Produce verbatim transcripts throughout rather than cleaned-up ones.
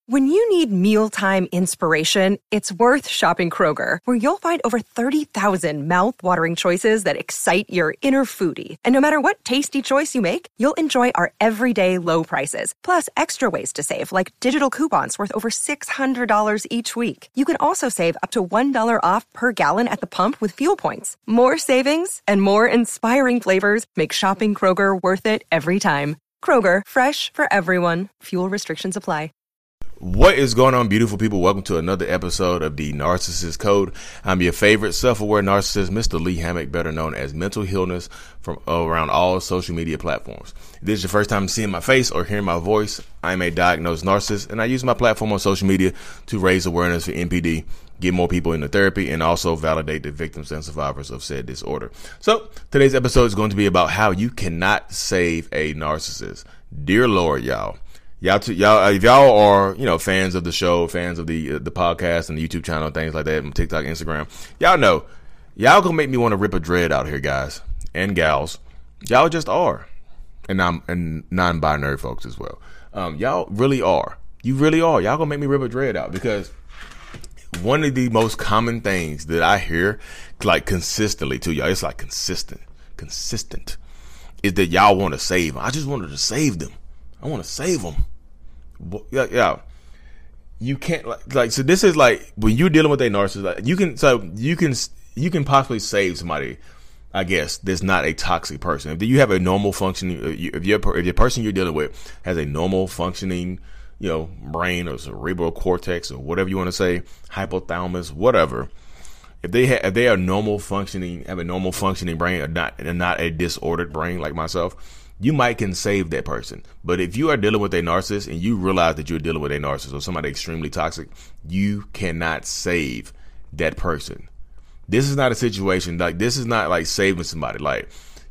When you need mealtime inspiration, it's worth shopping Kroger, where you'll find over thirty thousand mouth-watering choices that excite your inner foodie. And no matter what tasty choice you make, you'll enjoy our everyday low prices, plus extra ways to save, like digital coupons worth over six hundred dollars each week. You can also save up to one dollar off per gallon at the pump with fuel points. More savings and more inspiring flavors make shopping Kroger worth it every time. Kroger, fresh for everyone. Fuel restrictions apply. What is going on, beautiful people? Welcome to another episode of the Narcissist Code. I'm your favorite self-aware narcissist, Mister Lee Hammock, better known as Mental Healness, from around all social media platforms. If this is your first time seeing my face or hearing my voice, I'm a diagnosed narcissist, and I use my platform on social media to raise awareness for N P D, get more people into therapy, and also validate the victims and survivors of said disorder. So today's episode is going to be about how you cannot save a narcissist. Dear Lord, y'all. Y'all, t- y'all, if y'all are, you know, fans of the show, fans of the uh, the podcast and the YouTube channel, things like that, and TikTok, Instagram, y'all know, y'all gonna make me want to rip a dread out here, guys and gals. Y'all just are, and I'm and non-binary folks as well. Um, y'all really are. You really are. Y'all gonna make me rip a dread out, because one of the most common things that I hear, like consistently to y'all, it's like consistent, consistent, is that y'all want to save them. I just wanted to save them. I want to save them. Yeah, yeah. You can't like, like so. This is like when you're dealing with a narcissist. Like, you can so you can you can possibly save somebody, I guess, that's not a toxic person. If you have a normal functioning, if you're if your person you're dealing with has a normal functioning, you know, brain or cerebral cortex or whatever you want to say, hypothalamus, whatever. If they have, if they are normal functioning, have a normal functioning brain, or not, and not a disordered brain like myself, you might can save that person. But if you are dealing with a narcissist and you realize that you're dealing with a narcissist or somebody extremely toxic, you cannot save that person. This is not a situation like this is not like saving somebody. Like,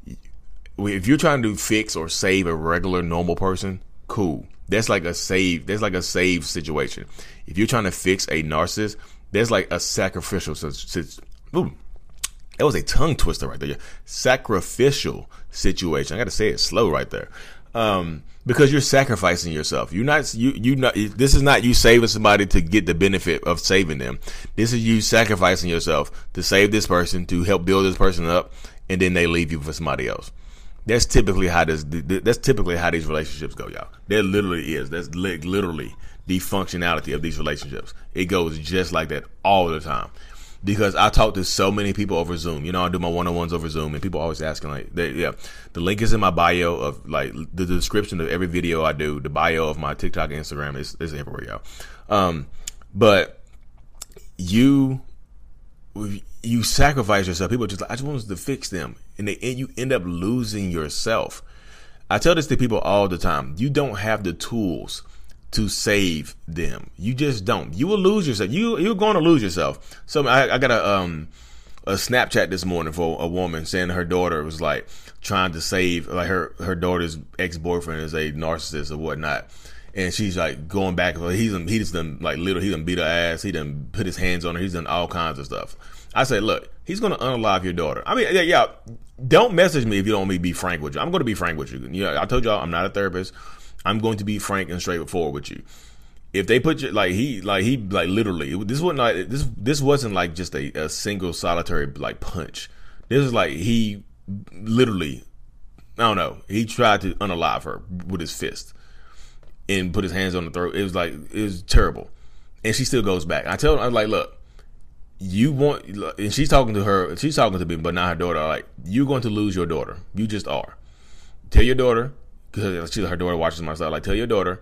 if you're trying to fix or save a regular normal person, cool. That's like a save. That's like a save situation. If you're trying to fix a narcissist, there's like a sacrificial. Ooh, that was a tongue twister right there. Sacrificial situation. I got to say it slow right there, um, because you're sacrificing yourself. You're not. You. You not. This is not you saving somebody to get the benefit of saving them. This is you sacrificing yourself to save this person, to help build this person up, and then they leave you for somebody else. That's typically how this. That's typically how these relationships go, y'all. That literally is. That's li- literally the functionality of these relationships. It goes just like that all the time. Because I talk to so many people over Zoom. You know, I do my one-on-ones over Zoom, and people always asking, like, they, yeah, the link is in my bio of, like, the description of every video I do. The bio of my TikTok and Instagram is, is everywhere, y'all. Um, but you, you sacrifice yourself. People are just like, I just want to fix them. And, they, and you end up losing yourself. I tell this to people all the time. You don't have the tools to save them. You just don't. You will lose yourself. You you're going to lose yourself. So I, I got a um a Snapchat this morning for a woman saying her daughter was like trying to save, like her her daughter's ex-boyfriend is a narcissist or whatnot, and she's like going back. He's done, he just done like little. He done beat her ass. He done put his hands on her. He's done all kinds of stuff. I said, look, he's going to unalive your daughter. I mean, yeah, yeah. Don't message me if you don't want me to be frank with you. I'm going to be frank with you. Yeah, I told y'all I'm not a therapist. I'm going to be frank and straightforward with you. If they put you like he like he like literally this wasn't like this this wasn't like just a, a single solitary like punch. This is like he literally, I don't know, he tried to unalive her with his fist and put his hands on the throat. It was like it was terrible, and she still goes back. I tell her, I was like, look, you want, and she's talking to her, she's talking to me, but not her daughter. Like, you're going to lose your daughter. You just are. Tell your daughter. Because she, her daughter watches my stuff. Like, tell your daughter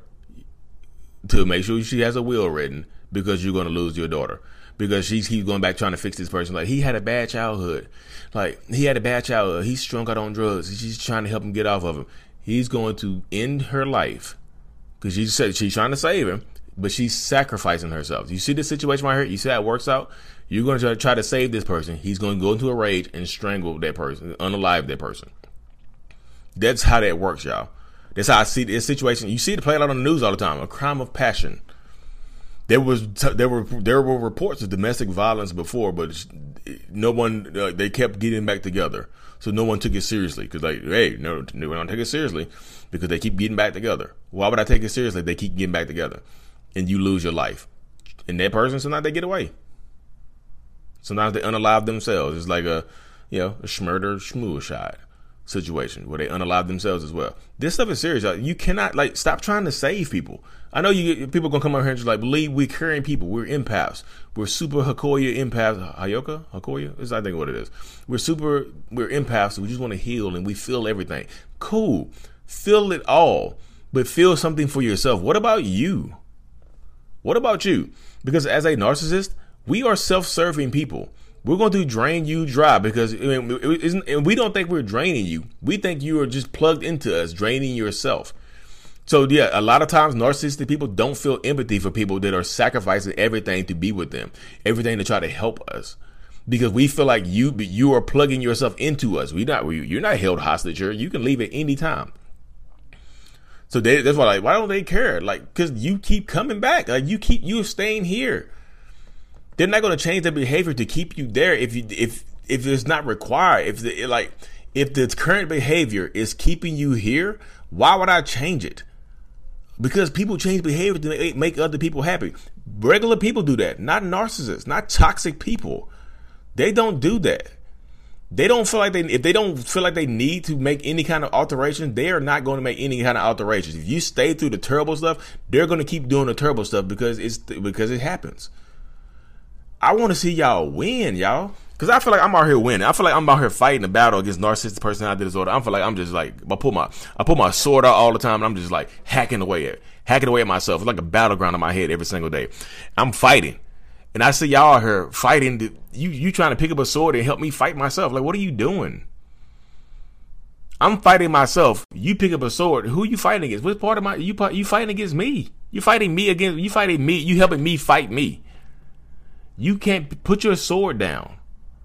to make sure she has a will written, because you're going to lose your daughter. Because she keeps going back trying to fix this person. Like, he had a bad childhood. Like, he had a bad childhood. He's strung out on drugs. She's trying to help him get off of him. He's going to end her life because she said she's trying to save him, but she's sacrificing herself. You see this situation right here? You see how it works out? You're going to try to save this person. He's going to go into a rage and strangle that person, unalive that person. That's how that works, y'all. That's how I see this situation. You see it play out on the news all the time. A crime of passion. There was there were there were reports of domestic violence before, but no one uh, they kept getting back together. So no one took it seriously because like, hey, no, no, we don't take it seriously because they keep getting back together. Why would I take it seriously? They keep getting back together. and you lose your life. And that person, sometimes they get away. Sometimes they unalive themselves. It's like a, you know, a schmurder schmooshide situation where they unalive themselves as well. This stuff is serious. You cannot, like, stop trying to save people. I know you people gonna come over here and just like, believe we're carrying people. We're empaths. We're super Hakoya empaths. Hayoka? Hakoya? Is I think what it is. We're super, we're empaths. So we just want to heal and we feel everything. Cool. Feel it all. But feel something for yourself. What about you? What about you? Because as a narcissist, we are self-serving people. We're going to drain you dry because I mean, it isn't, and we don't think we're draining you. We think you are just plugged into us, draining yourself. So yeah, a lot of times narcissistic people don't feel empathy for people that are sacrificing everything to be with them, everything to try to help us, because we feel like you you are plugging yourself into us. We not you're not held hostage here. You can leave at any time. So they, that's why, like, why don't they care? Like, because you keep coming back. Like, you keep you staying here. They're not going to change their behavior to keep you there if you if if it's not required. If the, like if the current behavior is keeping you here, why would I change it? Because people change behavior to make other people happy. Regular people do that, not narcissists, not toxic people. They don't do that. They don't feel like they, if they don't feel like they need to make any kind of alteration, they are not going to make any kind of alterations. If you stay through the terrible stuff, they're going to keep doing the terrible stuff because it's, because it happens. I want to see y'all win, y'all. Because I feel like I'm out here winning. I feel like I'm out here fighting a battle against narcissistic personality disorder. I feel like I'm just like, I pull my, I pull my sword out all the time and I'm just like hacking away at, hacking away at myself. It's like a battleground in my head every single day. I'm fighting. And I see y'all out here fighting. To, you you trying to pick up a sword and help me fight myself. Like, what are you doing? I'm fighting myself. You pick up a sword. Who are you fighting against? What part of my you you fighting against me? You fighting me against you fighting me. You helping me fight me. You can't put your sword down.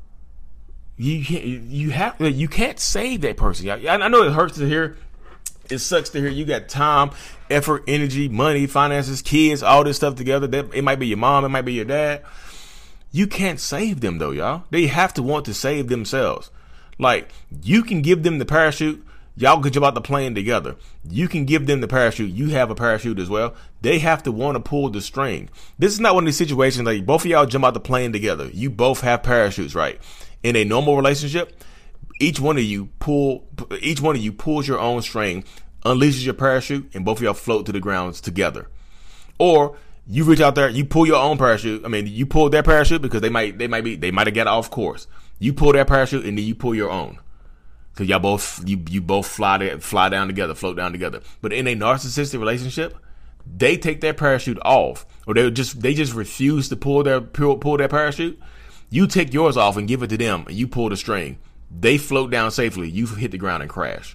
You can't, you have you can't save that person. I, I know it hurts to hear. It sucks to hear you got time, effort, energy, money, finances, kids, all this stuff together. That it might be your mom, it might be your dad. You can't save them though, y'all. They have to want to save themselves. Like, you can give them the parachute. Y'all can jump out the plane together. You can give them the parachute. You have a parachute as well. They have to want to pull the string. This is not one of these situations like both of y'all jump out the plane together. You both have parachutes, right? In a normal relationship, each one of you pull, each one of you pulls your own string, unleashes your parachute, and both of y'all float to the grounds together. Or you reach out there, you pull your own parachute. I mean, you pull their parachute because they might, they might be, they might have got off course. You pull their parachute and then you pull your own. Cause y'all both, you, you both fly there, fly down together, float down together. But in a narcissistic relationship, they take their parachute off, or they just, they just refuse to pull their, pull, pull their parachute. You take yours off and give it to them, and you pull the string. They float down safely. You hit the ground and crash.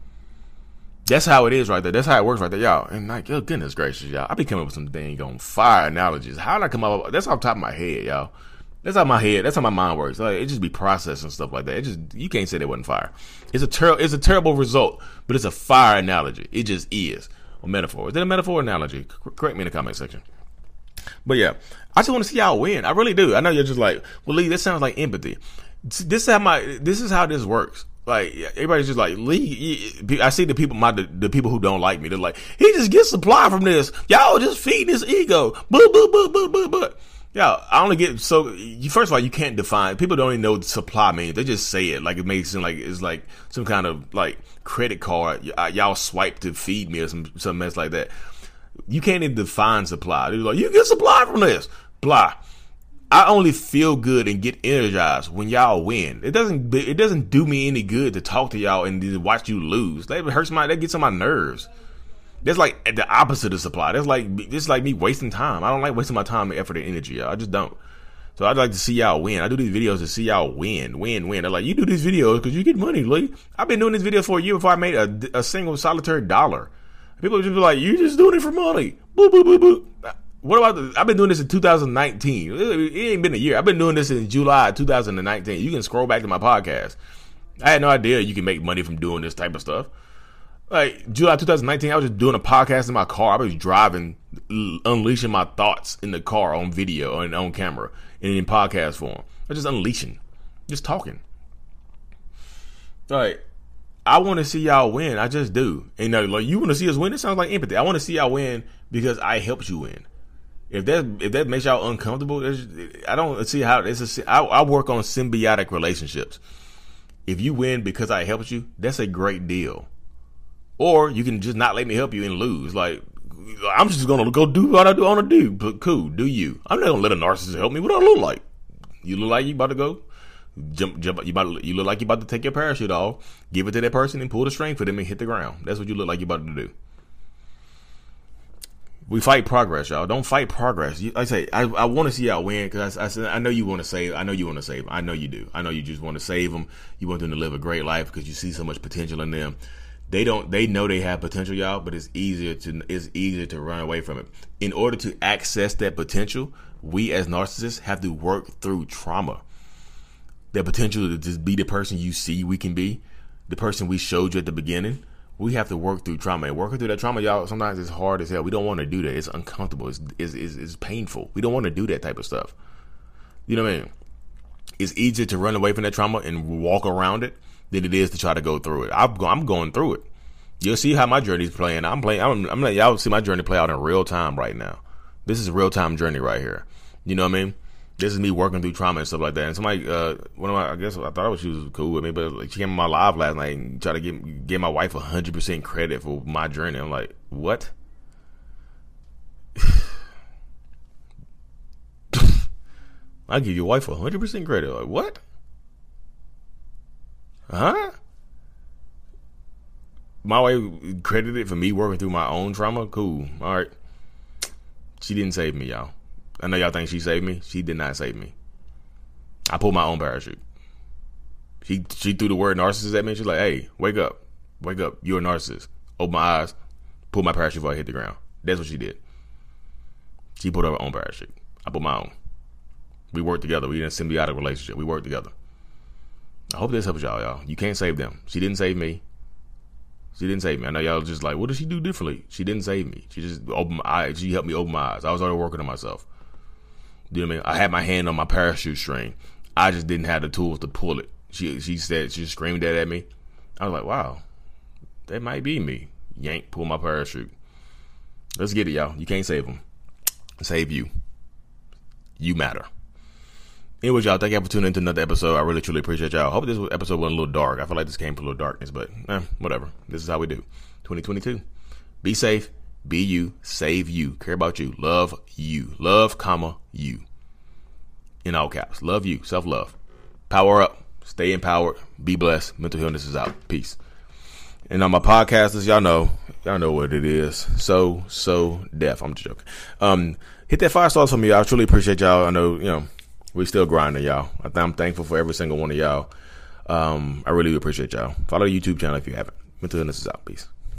That's how it is right there. That's how it works right there, y'all. And like, oh, goodness gracious, y'all. I be coming up with some dang on fire analogies. How did I come up with, that's off the top of my head, y'all. That's how my head, that's how my mind works. Like, it just be processing stuff like that. It just, you can't say that wasn't fire. It's a ter- it's a terrible result, but it's a fire analogy. It just is. A metaphor. Is that a metaphor or analogy? Correct me in the comment section. But yeah, I just want to see y'all win. I really do. I know you're just like, well, Lee, this sounds like empathy. This is how my, this is how this works. Like, everybody's just like, Lee, I see the people, my, the, the people who don't like me, they're like, he just gets supply from this. Y'all just feed his ego. Boo, boo, boo, boo, boo, boo. Yeah, I only get, so, you, first of all, you can't define, people don't even know what supply means. They just say it like it makes it seem like it's like some kind of like credit card. Y- y'all swipe to feed me or some, some mess like that. You can't even define supply. They're like, you get supply from this. Blah. I only feel good and get energized when y'all win. It doesn't, it doesn't do me any good to talk to y'all and to watch you lose. That hurts my, that gets on my nerves. That's like the opposite of supply. That's like, it's like me wasting time. I don't like wasting my time and effort and energy, y'all. I just don't. So I'd like to see y'all win. I do these videos to see y'all win, win, win. They're like, you do these videos because you get money, Lee. I've been doing this video for a year before I made a, a single solitary dollar. People just be like, you just doing it for money. Boo, boo, boo, boo. What about the, I've been doing this in two thousand nineteen. It, it ain't been a year. I've been doing this in July two thousand nineteen. You can scroll back to my podcast. I had no idea you can make money from doing this type of stuff. Like, July two thousand nineteen, I was just doing a podcast in my car. I was driving, unleashing my thoughts in the car on video and on camera and in podcast form. I was just unleashing, just talking. Like, I want to see y'all win. I just do. And uh, like, you want to see us win? It sounds like empathy. I want to see y'all win because I helped you win. If that if that makes y'all uncomfortable, I don't see how it's a. I, I work on symbiotic relationships. If you win because I helped you, that's a great deal. Or you can just not let me help you and lose. Like, I'm just gonna go do what I do want to do. But cool, do you? I'm not gonna let a narcissist help me. What do I look like? You look like you about to go jump, jump. You about you look like you about to take your parachute off, give it to that person, and pull the string for them and hit the ground. That's what you look like you about to do. We fight progress, y'all. Don't fight progress. You, like I say, I, I want to see y'all win because I, I, I know you want to save. I know you want to save. I know you do. I know you just want to save them. You want them to live a great life because you see so much potential in them. They don't. They know they have potential, y'all, but it's easier to it's easier to run away from it. In order to access that potential, we as narcissists have to work through trauma. That potential to just be the person you see we can be, the person we showed you at the beginning. We have to work through trauma, and working through that trauma, y'all, sometimes it's hard as hell. We don't want to do that. It's uncomfortable. It's, it's, it's, it's painful. We don't want to do that type of stuff. You know what I mean? It's easier to run away from that trauma and walk around it than it is to try to go through it. I'm, I'm going through it. You'll see how my journey's playing. I'm playing. I'm, I'm letting y'all see my journey play out in real time right now. This is a real time journey right here. You know what I mean? This is me working through trauma and stuff like that. And somebody, uh, one of my, I guess I thought she was cool with me, but like, she came on my live last night and tried to give, give my wife one hundred percent credit for my journey. I'm like, what? I give your wife one hundred percent credit. Like, what? Huh? My wife credited for me working through my own trauma? Cool. All right. She didn't save me, y'all. I know y'all think she saved me. She did not save me. I pulled my own parachute. She she threw the word narcissist at me. She's like, hey, wake up. Wake up. You're a narcissist. Open my eyes. Pull my parachute before I hit the ground. That's what she did. She pulled her own parachute. I put my own. We worked together. We in a symbiotic relationship. We worked together. I hope this helps y'all, y'all. You can't save them. She didn't save me. She didn't save me. I know y'all just like, what did she do differently? She didn't save me. She just opened my eyes. She helped me open my eyes. I was already working on myself. You know what I mean? I had my hand on my parachute string. I just didn't have the tools to pull it. She she said, she screamed that at me. I was like, wow, that might be me. Yank, pull my parachute. Let's get it, y'all. You can't save them. Save you. You matter. Anyways, y'all, thank y'all for tuning into another episode. I really, truly appreciate y'all. Hope this episode went a little dark. I feel like this came from a little darkness, but eh, whatever. This is how we do. twenty twenty-two. Be safe. Be you. Save you. Care about you. Love you. Love, comma, you. In all caps. Love you. Self-love. Power up. Stay empowered. Be blessed. Mental Healness is out. Peace. And on my podcasters, y'all know. Y'all know what it is. So, so deaf. I'm just joking. Um, hit that five stars for me. I truly appreciate y'all. I know, you know, we still grinding, y'all. I'm thankful for every single one of y'all. Um, I really appreciate y'all. Follow the YouTube channel if you haven't. Mental Healness is out. Peace.